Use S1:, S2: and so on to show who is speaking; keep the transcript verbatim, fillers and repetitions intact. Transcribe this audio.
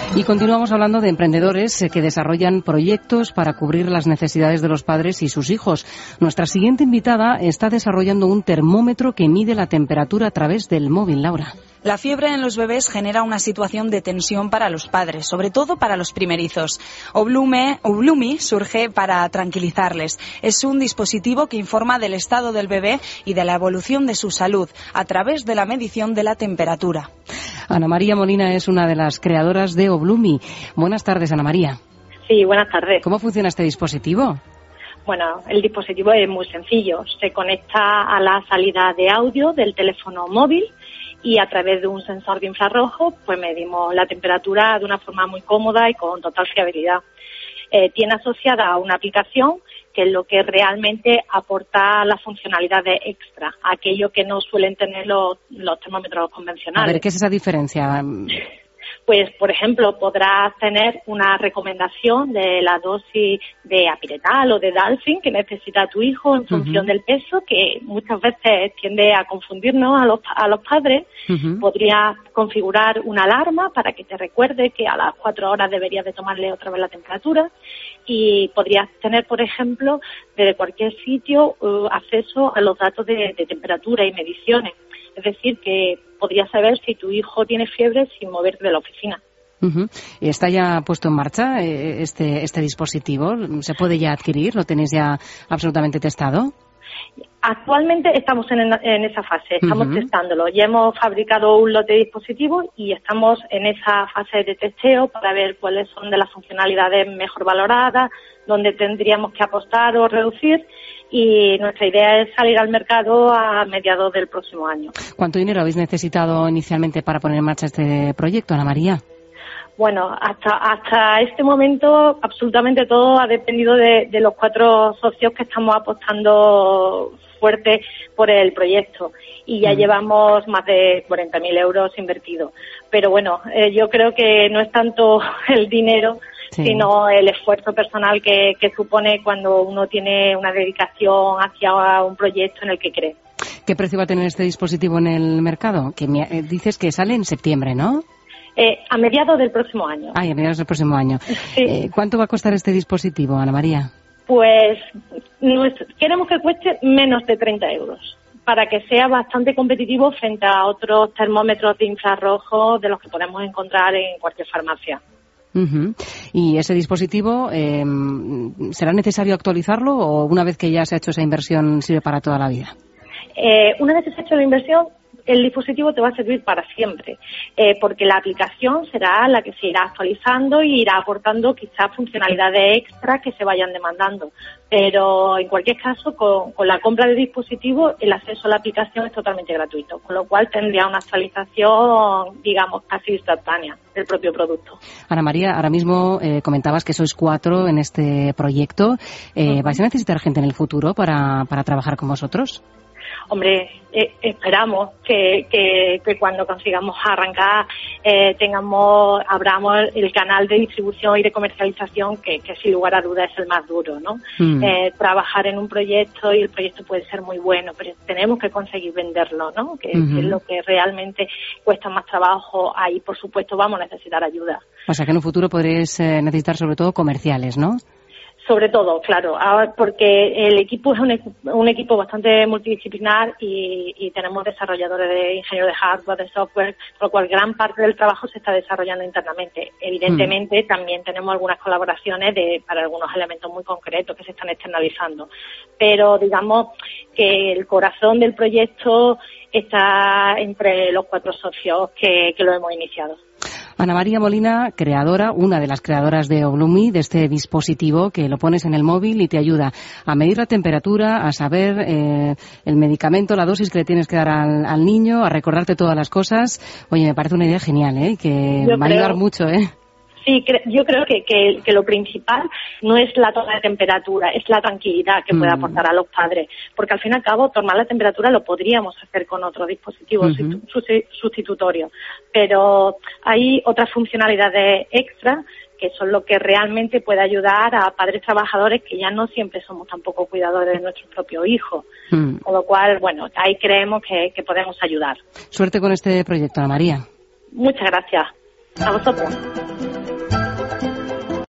S1: Y continuamos hablando de emprendedores que desarrollan proyectos para cubrir las necesidades de los padres y sus hijos. Nuestra siguiente invitada está desarrollando un termómetro que mide la temperatura a través del móvil. Laura.
S2: La fiebre en los bebés genera una situación de tensión para los padres, sobre todo para los primerizos. Oblume, Oblumi surge para tranquilizarles. Es un dispositivo que informa del estado del bebé y de la evolución de su salud a través de la medición de la temperatura.
S1: Ana María Molina es una de las creadoras de Oblumi. Buenas tardes, Ana María.
S3: Sí, buenas tardes.
S1: ¿Cómo funciona este dispositivo?
S3: Bueno, el dispositivo es muy sencillo. Se conecta a la salida de audio del teléfono móvil y a través de un sensor de infrarrojo pues medimos la temperatura de una forma muy cómoda y con total fiabilidad. Eh, tiene asociada una aplicación que es lo que realmente aporta las funcionalidades extra, aquello que no suelen tener los, los termómetros convencionales.
S1: A ver, ¿qué es esa diferencia?
S3: Pues, por ejemplo, podrás tener una recomendación de la dosis de apiretal o de Dalfin que necesita tu hijo en función uh-huh. del peso, que muchas veces tiende a confundirnos a los, a los padres. Uh-huh. Podrías configurar una alarma para que te recuerde que a las cuatro horas deberías de tomarle otra vez la temperatura. Y podrías tener, por ejemplo, desde cualquier sitio uh, acceso a los datos de, de temperatura y mediciones. Es decir, que podrías saber si tu hijo tiene fiebre sin moverte de la oficina.
S1: Uh-huh. ¿Está ya puesto en marcha este, este dispositivo? ¿Se puede ya adquirir? ¿Lo tenéis ya absolutamente testado?
S3: Actualmente estamos en, en esa fase, estamos uh-huh. testándolo. Ya hemos fabricado un lote de dispositivos y estamos en esa fase de testeo para ver cuáles son de las funcionalidades mejor valoradas, dónde tendríamos que apostar o reducir. Y nuestra idea es salir al mercado a mediados del próximo año.
S1: ¿Cuánto dinero habéis necesitado inicialmente para poner en marcha este proyecto, Ana María?
S3: Bueno, hasta hasta este momento absolutamente todo ha dependido de, de los cuatro socios que estamos apostando fuerte por el proyecto y ya mm. llevamos más de cuarenta mil euros invertidos. Pero bueno, eh, yo creo que no es tanto el dinero, sí. sino el esfuerzo personal que, que supone cuando uno tiene una dedicación hacia un proyecto en el que cree.
S1: ¿Qué precio va a tener este dispositivo en el mercado? Que me, eh, dices que sale en septiembre, ¿no?
S3: Eh, a mediados del próximo año.
S1: Ah, a mediados del próximo año. Sí. Eh, ¿Cuánto va a costar este dispositivo, Ana María?
S3: Pues nuestro, queremos que cueste menos de treinta euros para que sea bastante competitivo frente a otros termómetros de infrarrojo de los que podemos encontrar en cualquier farmacia.
S1: Uh-huh. ¿Y ese dispositivo eh, será necesario actualizarlo o una vez que ya se ha hecho esa inversión sirve para toda la vida?
S3: Eh, una vez que se ha hecho la inversión, el dispositivo te va a servir para siempre, eh, porque la aplicación será la que se irá actualizando y irá aportando quizás funcionalidades extras que se vayan demandando. Pero en cualquier caso, con, con la compra del dispositivo, el acceso a la aplicación es totalmente gratuito, con lo cual tendría una actualización, digamos, casi instantánea del propio producto.
S1: Ana María, ahora mismo eh, comentabas que sois cuatro en este proyecto. Eh, uh-huh. ¿Vais a necesitar gente en el futuro para, para trabajar con vosotros?
S3: Hombre, eh, esperamos que, que, que cuando consigamos arrancar eh, tengamos, abramos el canal de distribución y de comercialización que, que sin lugar a dudas es el más duro, ¿no? Mm. Eh, trabajar en un proyecto y el proyecto puede ser muy bueno, pero tenemos que conseguir venderlo, ¿no? Que, uh-huh. que es lo que realmente cuesta más trabajo. Ahí, por supuesto, vamos a necesitar ayuda.
S1: O sea que en un futuro podréis eh, necesitar sobre todo comerciales, ¿no?
S3: Sobre todo, claro, porque el equipo es un, un equipo bastante multidisciplinar y, y tenemos desarrolladores de ingenieros de hardware, de software, por lo cual gran parte del trabajo se está desarrollando internamente. Evidentemente, mm. también tenemos algunas colaboraciones de, para algunos elementos muy concretos que se están externalizando. Pero digamos que el corazón del proyecto está entre los cuatro socios que, que lo hemos iniciado.
S1: Ana María Molina, creadora, una de las creadoras de Oblumi, de este dispositivo que lo pones en el móvil y te ayuda a medir la temperatura, a saber eh, el medicamento, la dosis que le tienes que dar al, al niño, a recordarte todas las cosas. Oye, me parece una idea genial, ¿eh? Que
S3: Yo
S1: va a ayudar mucho, ¿eh?
S3: Sí, yo creo que, que, que lo principal no es la toma de temperatura, es la tranquilidad que puede aportar a los padres. Porque al fin y al cabo, tomar la temperatura lo podríamos hacer con otro dispositivo uh-huh. sustitutorio. Pero hay otras funcionalidades extras que son lo que realmente puede ayudar a padres trabajadores que ya no siempre somos tampoco cuidadores de nuestros propios hijos. Mm. Con lo cual, bueno, ahí creemos que, que podemos ayudar.
S1: Suerte con este proyecto, Ana María.
S3: Muchas gracias. A vosotros.